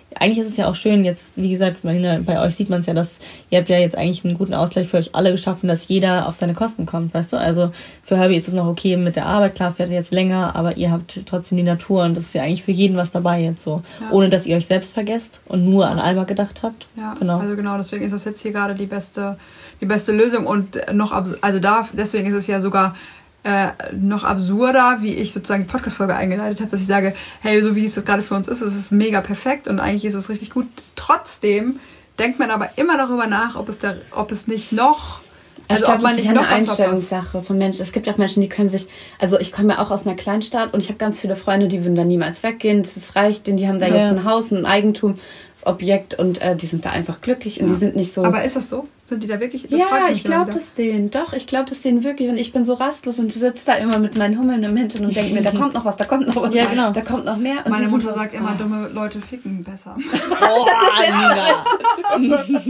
eigentlich ist es ja auch schön, jetzt, wie gesagt, bei euch sieht man es ja, dass ihr habt ja jetzt eigentlich einen guten Ausgleich für euch alle geschaffen, dass jeder auf seine Kosten kommt, weißt du? Also für Herbie ist es noch okay mit der Arbeit, klar, fährt jetzt länger, aber ihr habt trotzdem die Natur und das ist ja eigentlich für jeden was dabei jetzt so. Ja. Ohne, dass ihr euch selbst vergesst und nur an Alba gedacht habt. Ja, also genau, deswegen ist das jetzt hier gerade die beste Lösung und deswegen ist es ja sogar noch absurder, wie ich sozusagen die Podcast-Folge eingeleitet habe, dass ich sage, hey, so wie es das gerade für uns ist, es ist mega perfekt und eigentlich ist es richtig gut. Trotzdem denkt man aber immer darüber nach, ob es nicht noch... Also ich glaube, das ist ja eine Einstellungssache von Menschen. Es gibt auch Menschen, die können sich... Also ich komme ja auch aus einer Kleinstadt und ich habe ganz viele Freunde, die würden da niemals weggehen. Das reicht denen, die haben da jetzt ein Haus, ein Eigentum, das Objekt und die sind da einfach glücklich und die sind nicht so... Aber ist das so? Sind die da wirklich? Das ich glaube das denen. Doch, ich glaube das denen wirklich. Und ich bin so rastlos und sitze da immer mit meinen Hummeln im Hintern und denke mir, da kommt noch was, da kommt noch was, genau. Da kommt noch mehr. Und meine Mutter sagt immer, dumme Leute ficken besser. Oh, Nina. Ja, aber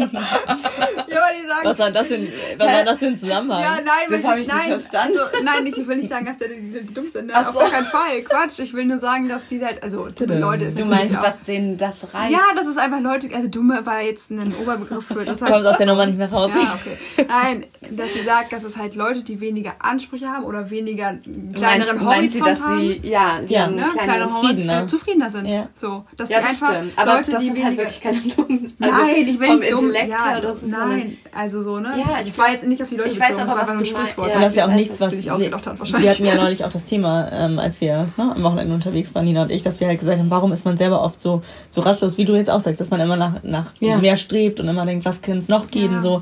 die sagen... Was war das für ein Zusammenhang? Ja, nein, das habe ich nicht verstanden. Also, nein, ich will nicht sagen, dass die dumm sind. Ne? Auf gar keinen Fall. Quatsch. Ich will nur sagen, dass die halt... Also, dumme Leute ist du meinst, dass denen das reicht? Ja, das ist einfach Leute... Also, dumme war jetzt ein Oberbegriff für... Das kommt aus der Nummer nicht mehr raus. Ja, okay. Nein, dass sie sagt, dass es halt Leute, die weniger Ansprüche haben oder weniger kleineren Horizont haben. Die haben zufriedener sind. Ja. So, dass ja, sie einfach stimmt. Aber Leute, das die sind weniger... halt wirklich keine dummen... Also nein, ich will nicht dumm... Intellekt Ja, oder so. Nein, also so, ne? Ja, ich war jetzt nicht auf die Leute bezogen, das war einfach nur ein Sprichwort. Und das ist ja auch nichts, was sich ausgedacht hat wahrscheinlich. Wir hatten ja neulich auch das Thema, als wir am Wochenende unterwegs waren, Nina und ich, dass wir halt gesagt haben, warum ist man selber oft so rastlos, wie du jetzt auch sagst, dass man immer nach mehr strebt und immer denkt, was kann es noch geben, so.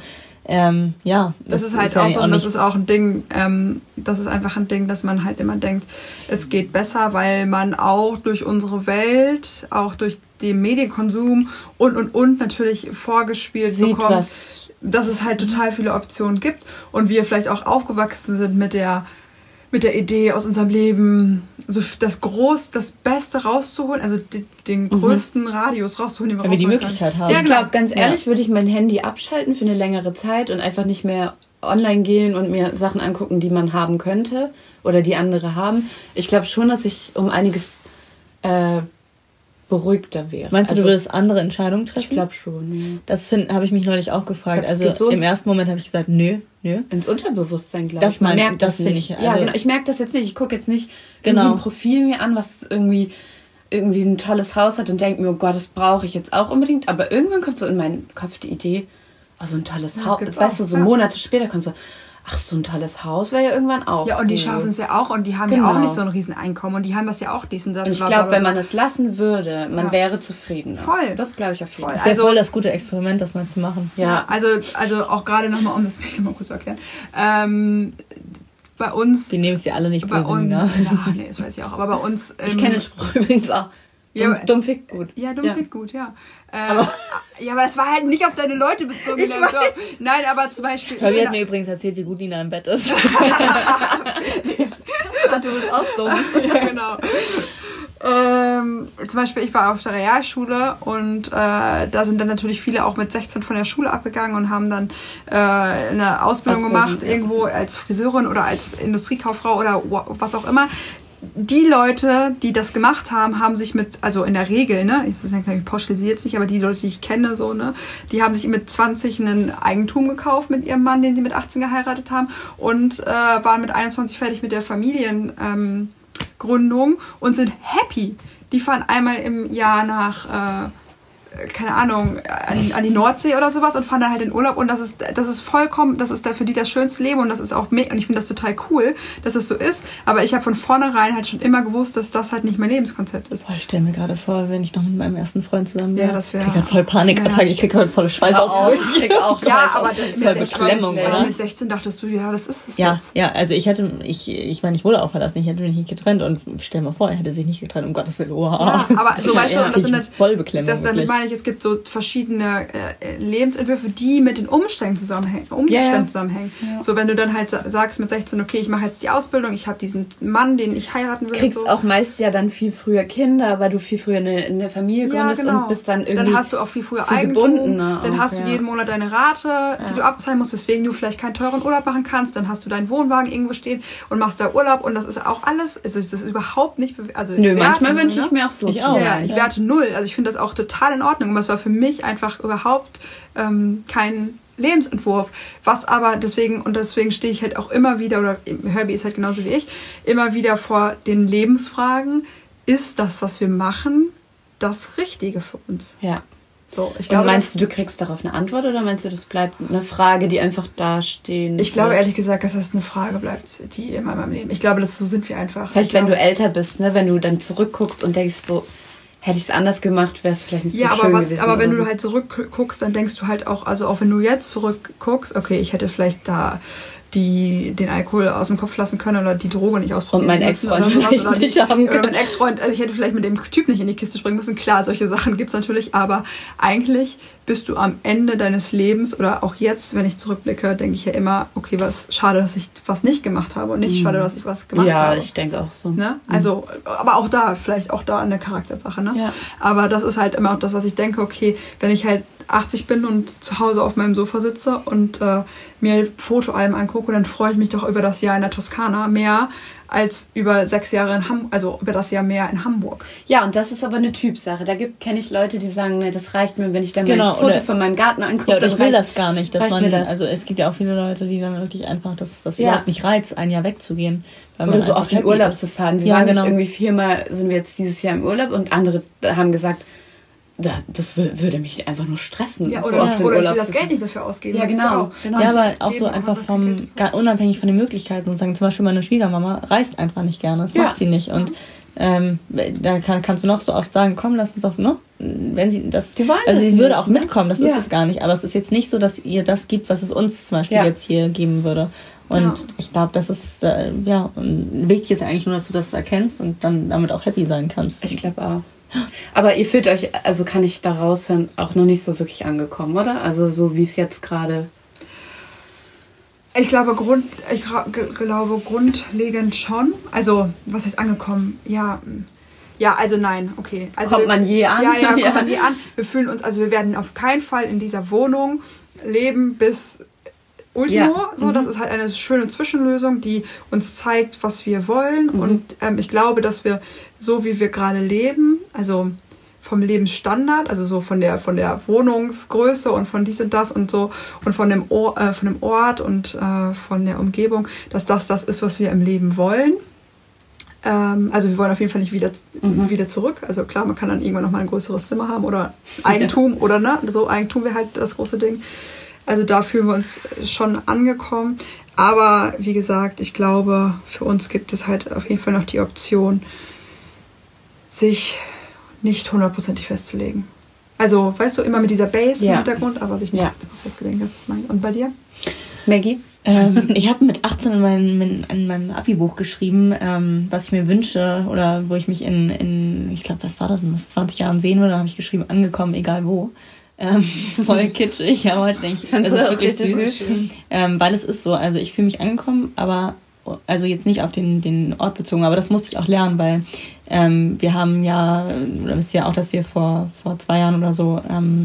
Das ist halt auch so, und das ist auch ein Ding, das ist einfach ein Ding, dass man halt immer denkt, es geht besser, weil man auch durch unsere Welt, auch durch den Medienkonsum und natürlich vorgespielt bekommt, dass es halt total viele Optionen gibt und wir vielleicht auch aufgewachsen sind mit der Idee aus unserem Leben, so das Beste rauszuholen, also den größten Radius rauszuholen, den wir die Möglichkeit haben. Ja, ich glaube, ganz ehrlich, würde ich mein Handy abschalten für eine längere Zeit und einfach nicht mehr online gehen und mir Sachen angucken, die man haben könnte oder die andere haben. Ich glaube schon, dass ich um einiges beruhigter wäre. Meinst du, du würdest andere Entscheidungen treffen? Ich glaube schon, ja. Das habe ich mich neulich auch gefragt. Also im ersten Moment habe ich gesagt, nö. Ins Unterbewusstsein, glaube ich. Man merkt das nicht. Also ja, genau. Ich merke das jetzt nicht. Ich gucke jetzt nicht ein Profil mir an, was irgendwie ein tolles Haus hat und denke mir, oh Gott, das brauche ich jetzt auch unbedingt. Aber irgendwann kommt so in meinen Kopf die Idee, so ein tolles Haus. Das weißt du, so Monate später kommt so, ach, so ein tolles Haus wäre ja irgendwann auch. Ja, und die schaffen es ja auch und die haben ja auch nicht so ein Rieseneinkommen und die haben das ja auch dies und das. Und ich glaube, wenn man es lassen würde, man wäre zufrieden. Voll. Das glaube ich auf jeden Fall. Das wäre voll das gute Experiment, das mal zu machen. Ja, also auch gerade nochmal, um das mich nochmal kurz zu erklären. Bei uns... Wir nehmen es ja alle nicht böse, Nina. Ja, nee, das weiß ich auch. Aber bei uns... ich kenne den Spruch übrigens auch. Dumm fickt gut. Ja, dumm fickt gut, ja. Aber das war halt nicht auf deine Leute bezogen in deinem Dorf. Nein, aber zum Beispiel... Fabi hat mir übrigens erzählt, wie gut Nina im Bett ist. Du bist auch dumm. Ja, genau. Zum Beispiel, ich war auf der Realschule und da sind dann natürlich viele auch mit 16 von der Schule abgegangen und haben dann eine Ausbildung gemacht, irgendwo als Friseurin oder als Industriekauffrau oder was auch immer. Die Leute, die das gemacht haben, haben sich also in der Regel, ne, ich pauschalisiere jetzt nicht, aber die Leute, die ich kenne, so, ne, die haben sich mit 20 ein Eigentum gekauft mit ihrem Mann, den sie mit 18 geheiratet haben und waren mit 21 fertig mit der Familiengründung und sind happy. Die fahren einmal im Jahr nach, keine Ahnung, an die Nordsee oder sowas und fahren dann halt in Urlaub und das ist vollkommen, das ist da für die das schönste Leben und das ist auch und ich finde das total cool, dass das so ist, aber ich habe von vornherein halt schon immer gewusst, dass das halt nicht mein Lebenskonzept ist. Ich stelle mir gerade vor, wenn ich noch mit meinem ersten Freund zusammen wäre. Ja, das wäre... Ich kriege halt voll Panikattacken, ich kriege halt voll Schweißausbrüche. Ich kriege auch ja, aber das ist Beklemmung, oder? Mit 16 dachtest du, ja, das ist es jetzt. Ja, also ich meine, ich wurde auch verlassen, ich hätte mich nicht getrennt und stell dir mal vor, er hätte sich nicht getrennt, um Gottes Willen. Wow. Ja, aber so weißt du, das sind halt voll Beklemmung. Das meine ich, es gibt so verschiedene Lebensentwürfe, die mit den Umständen zusammenhängen. Ja. So, wenn du dann halt sagst mit 16, okay, ich mache jetzt die Ausbildung, ich habe diesen Mann, den ich heiraten will. Du kriegst auch meist ja dann viel früher Kinder, weil du viel früher eine Familie gründest und bist dann irgendwie dann hast du auch viel früher Eigentum, dann hast du jeden Monat deine Rate, die du abzahlen musst, weswegen du vielleicht keinen teuren Urlaub machen kannst, dann hast du deinen Wohnwagen irgendwo stehen und machst da Urlaub und das ist auch alles, also das ist überhaupt nicht, also manchmal wünsche ich mir auch so. Ich werte 0, also ich finde das auch total in Ordnung. Aber es war für mich einfach überhaupt kein Lebensentwurf. Was aber deswegen stehe ich halt auch immer wieder, oder Herbie ist halt genauso wie ich, immer wieder vor den Lebensfragen, ist das, was wir machen, das Richtige für uns? Ja. So, ich glaube, meinst du kriegst darauf eine Antwort oder meinst du, das bleibt eine Frage, die einfach da stehen? Ich glaube ehrlich gesagt, dass das eine Frage bleibt, die immer in meinem Leben. Ich glaube, so sind wir einfach. Vielleicht, wenn du älter bist, ne, wenn du dann zurückguckst und denkst so, hätte ich es anders gemacht, wäre es vielleicht nicht so schön gewesen. Aber wenn du halt zurückguckst, dann denkst du halt auch, also auch wenn du jetzt zurückguckst, okay, ich hätte vielleicht da den Alkohol aus dem Kopf lassen können oder die Droge nicht ausprobieren und mein Ex-Freund vielleicht nicht haben können. Oder mein Ex-Freund, also ich hätte vielleicht mit dem Typ nicht in die Kiste springen müssen. Klar, solche Sachen gibt es natürlich, aber eigentlich bist du am Ende deines Lebens oder auch jetzt, wenn ich zurückblicke, denke ich ja immer, okay, was schade, dass ich was nicht gemacht habe und nicht schade, dass ich was gemacht habe. Ja, ich denke auch so. Ne? Also, aber auch da, vielleicht auch da eine Charaktersache. Ne? Ja. Aber das ist halt immer auch das, was ich denke, okay, wenn ich halt 80 bin und zu Hause auf meinem Sofa sitze und mir Fotoalben angucke, dann freue ich mich doch über das Jahr in der Toskana mehr als über 6 Jahre in Hamburg, also über das Jahr mehr in Hamburg. Ja, und das ist aber eine Typsache. Da kenne ich Leute, die sagen, ne, das reicht mir, wenn ich dann meine Fotos von meinem Garten angucke. Ja, ich will das gar nicht, dass man, also es gibt ja auch viele Leute, die dann wirklich einfach das überhaupt nicht reizt, ein Jahr wegzugehen. Weil oder so oft in Urlaub zu fahren. Wir waren jetzt irgendwie 4-mal, sind wir jetzt dieses Jahr im Urlaub und andere haben gesagt, das würde mich einfach nur stressen. Ja, so oder oft ich will das Geld nicht dafür ausgeben. Ja, genau. Ja, aber auch so einfach unabhängig von den Möglichkeiten und sagen, zum Beispiel meine Schwiegermama reist einfach nicht gerne, das macht sie nicht. Und da kannst du noch so oft sagen, komm, lass uns doch, ne? Wenn sie das, also sie würde auch mitkommen, das ist es gar nicht. Aber es ist jetzt nicht so, dass ihr das gibt, was es uns zum Beispiel jetzt hier geben würde. Und ich glaube, das ist wichtig ist eigentlich nur, dass du das erkennst und dann damit auch happy sein kannst. Ich glaube auch. Aber ihr fühlt euch, also kann ich da raushören, auch noch nicht so wirklich angekommen, oder? Also so wie es jetzt gerade... Ich glaube grundlegend schon. Also, was heißt angekommen? Ja, also nein, okay. Also kommt man je an? Ja, kommt man je an. Wir fühlen uns, also wir werden auf keinen Fall in dieser Wohnung leben bis Ultimo. Ja. So, das ist halt eine schöne Zwischenlösung, die uns zeigt, was wir wollen. Und ich glaube, dass wir, so wie wir gerade leben, also vom Lebensstandard, also so von der Wohnungsgröße und von dies und das und so und von dem Ort und von der Umgebung, dass das ist, was wir im Leben wollen. Also wir wollen auf jeden Fall nicht wieder zurück. Also klar, man kann dann irgendwann nochmal ein größeres Zimmer haben oder Eigentum oder ne, so Eigentum wäre halt das große Ding. Also da fühlen wir uns schon angekommen. Aber wie gesagt, ich glaube, für uns gibt es halt auf jeden Fall noch die Option, sich nicht 100% festzulegen. Also, weißt du, immer mit dieser Base im Hintergrund, aber sich nicht festzulegen. Das ist mein. Und bei dir? Maggie? Ich habe mit 18 in mein Abi-Buch geschrieben, was ich mir wünsche oder wo ich mich in ich glaube, was war das, in 20 Jahren sehen würde. Da habe ich geschrieben, angekommen, egal wo. Voll kitschig, aber heute denke ich, das ist wirklich süß. Weil es ist so, also ich fühle mich angekommen, aber also jetzt nicht auf den Ort bezogen, aber das musste ich auch lernen, weil wir haben ja, oder wisst ihr auch, dass wir vor 2 Jahren oder so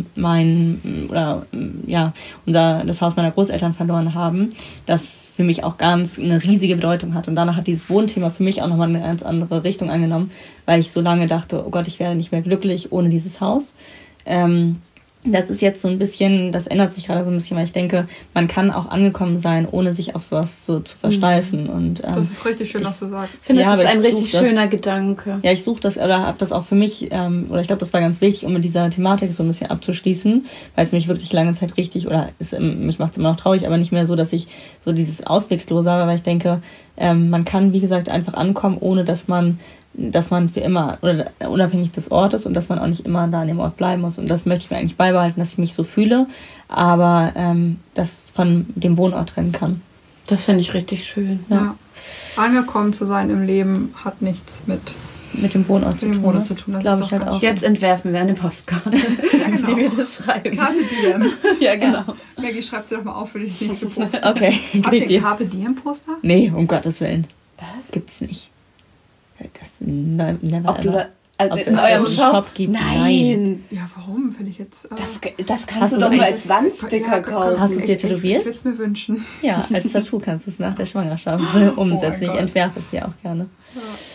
das Haus meiner Großeltern verloren haben, das für mich auch ganz eine riesige Bedeutung hat. Und danach hat dieses Wohnthema für mich auch nochmal eine ganz andere Richtung angenommen, weil ich so lange dachte, oh Gott, ich werde nicht mehr glücklich ohne dieses Haus. Das ist jetzt so ein bisschen, das ändert sich gerade so ein bisschen, weil ich denke, man kann auch angekommen sein, ohne sich auf sowas so zu versteifen. Und, das ist richtig schön, was du sagst. Ich finde, das ist ein richtig schöner Gedanke. Ja, ich suche das, oder habe das auch für mich, oder ich glaube, das war ganz wichtig, um mit dieser Thematik so ein bisschen abzuschließen, weil es mich wirklich lange Zeit richtig, mich macht es immer noch traurig, aber nicht mehr so, dass ich so dieses Auswegslose habe, weil ich denke, man kann, wie gesagt, einfach ankommen, ohne dass man für immer, oder unabhängig des Ortes und dass man auch nicht immer da an dem Ort bleiben muss. Und das möchte ich mir eigentlich beibehalten, dass ich mich so fühle, aber das von dem Wohnort trennen kann. Das finde ich richtig schön. Ja. Angekommen zu sein im Leben hat nichts mit dem Wohnort zu tun. Das glaube ich halt auch. Jetzt entwerfen wir eine Postkarte, auf die wir das schreiben. Carpe Diem. Ja, genau. Maggie, schreib sie doch mal auf für das nächste Poster. Okay. Habt ihr ein Carpe Diem Poster? Nee, um Gottes Willen. Was? Gibt's nicht. Das never Ob du Ob in eurem Shop gibt? Nein. Ja, warum? Finde ich jetzt... Das kannst du doch nur als Wandsticker kaufen. Hast du es dir tätowiert? Ich würde es mir wünschen. Ja, als Tattoo kannst du es nach der Schwangerschaft umsetzen. Ich entwerfe es dir auch gerne. Ja.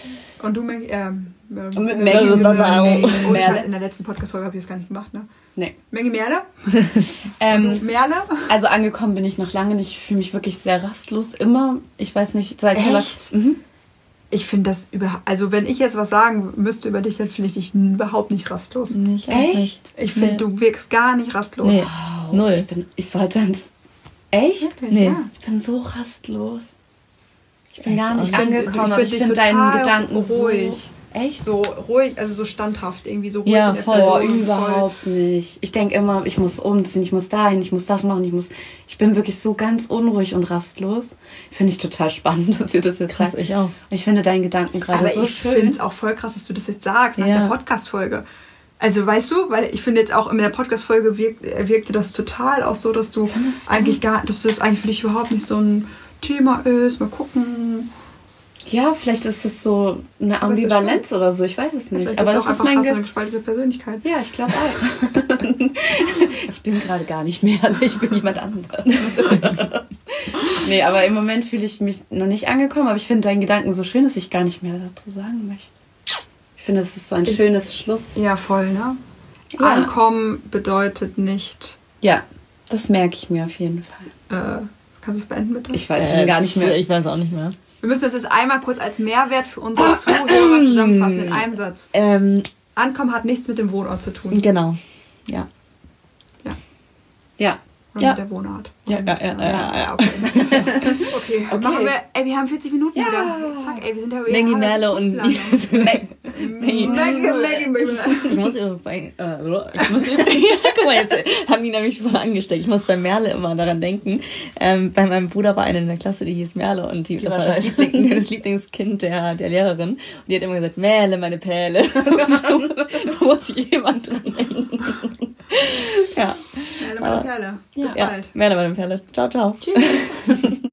Und du, Maggie? Maggie Merle. In der letzten Podcast-Folge habe ich das gar nicht gemacht, ne? Nee. Maggie Merle? Merle? Also angekommen bin ich noch lange nicht. Ich fühle mich wirklich sehr rastlos. Immer. Ich weiß nicht, seit... Echt? Ich finde das also wenn ich jetzt was sagen müsste über dich, dann finde ich dich überhaupt nicht rastlos. Nicht, echt? Ich finde, du wirkst gar nicht rastlos. Nee. Wow, Null. Ich sollte dann... Echt? Wirklich, Nee. ja. Ich bin so rastlos. Ich bin Echt? gar nicht Ich find angekommen, aber ich dich finde total deinen Gedanken ruhig. so... Echt? So ruhig, also so standhaft, irgendwie so ruhig Ja, in der voll. Boah, Person. überhaupt nicht. Ich denke immer, ich muss umziehen, ich muss dahin, ich muss das machen, ich bin wirklich so ganz unruhig und rastlos. Finde ich total spannend, dass ihr das jetzt Krass, sagt. ich auch. Ich finde deinen Gedanken gerade Aber so ich finde schön. es auch voll krass, dass du das jetzt sagst, nach Ja. der Podcast-Folge. Also weißt du, weil ich finde jetzt auch in der Podcast-Folge wirkte das total auch so, dass du Findest du? dass das eigentlich für dich überhaupt nicht so ein Thema ist. Mal gucken. Ja, vielleicht ist es so eine Aber ist ja Ambivalenz oder so, ich weiß es nicht. Vielleicht Aber bist du das auch ist einfach mein hast du eine gespaltene Persönlichkeit. Ja, ich glaube auch. Ich bin gerade gar nicht mehr, ich bin jemand anderes. Nee, aber im Moment fühle ich mich noch nicht angekommen, aber ich finde deinen Gedanken so schön, dass ich gar nicht mehr dazu sagen möchte. Ich finde, es ist so ein schönes Schluss. Ja, voll, ne? Ja. Ankommen bedeutet nicht... Ja, das merke ich mir auf jeden Fall. Kannst du es beenden, bitte? Ich weiß schon gar nicht mehr. Ich weiß auch nicht mehr. Wir müssen das jetzt einmal kurz als Mehrwert für unsere Zuhörer zusammenfassen in einem Satz. Ankommen hat nichts mit dem Wohnort zu tun. Genau. Ja. Ja. Oder Ja. mit der Wohnart. Ja. Okay. Okay. Machen wir, wir haben 40 Minuten wieder. Zack, wir sind ja Maggie Merle und Maggie. ich muss übrigens, guck mal, jetzt haben die nämlich voll angesteckt. Ich muss bei Merle immer daran denken. Bei meinem Bruder war eine in der Klasse, die hieß Merle und das war das Lieblingskind der Lehrerin. Und die hat immer gesagt, Merle, meine Perle. Und da muss ich jemand dran denken. Ja. Merle, meine Perle. Bis Ja. bald. Merle, meine Perle. Ciao, ciao. Tschüss.